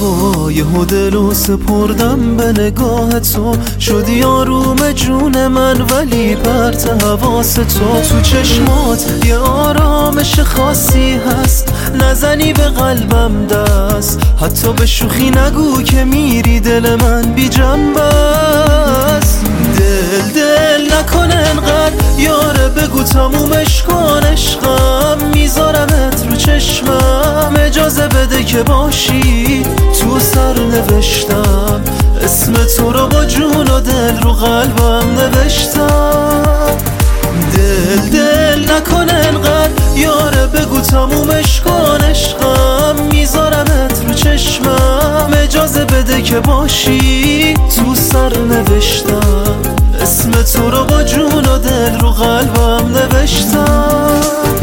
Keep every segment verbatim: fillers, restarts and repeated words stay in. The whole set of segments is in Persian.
های دلو سپردم به نگاه تو، شدی آروم جون من ولی پرت حواس تو. تو چشمات یه آرامش خاصی هست، نزنی به قلبم دست، حتی به شوخی نگو که میری دل من بی جنبه است. دل دل نکنه انقدر یاره، بگو تمومش کن عشقم، میذارمت رو چشمم، اجازه بده که باشی. تو سر نوشتم اسم تو رو با جون و دل رو قلبم نوشتم. دل دل نکنه انقدر یاره، بگو تمومش کن عشقم، میذارمت رو چشمم، اجازه بده که باشی. تو سر نوشتم اسم تو رو با جون و دل رو قلبم نوشتم.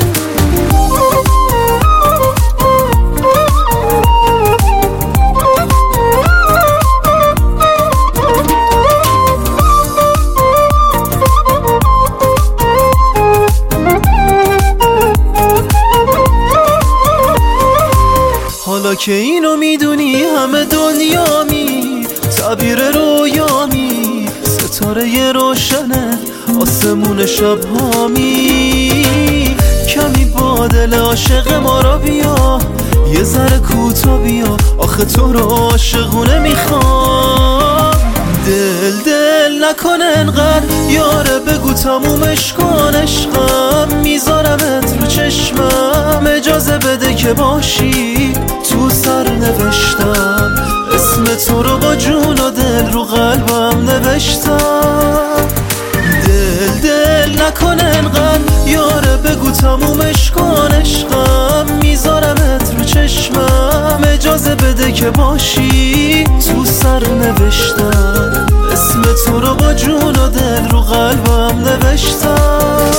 حالا که اینو میدونی همه دنیا می تعبیر رویامی، ستاره روشنه آسمون شب هامی. کمی با دل عاشق ما را بیا، یه ذره کوتا بیا، آخه تو رو عاشقونه میخوام. دل دل نکنه انقدر یاره، بگو تمومش کن عشقم، میذارمت رو چشمم، اجازه بده که باشی. تو سر نوشتم اسم تو رو با جون و دل رو قلبم نوشتم. دل دل نکنه انقدر یاره، بگو تمومش کن عشقم، میذارمت رو چشمم، اجازه بده که باشی. تو سر نوشتم اسم تو رو با جون و دل رو قلبم نوشتم.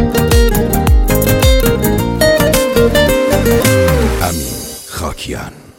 امین خاکیان.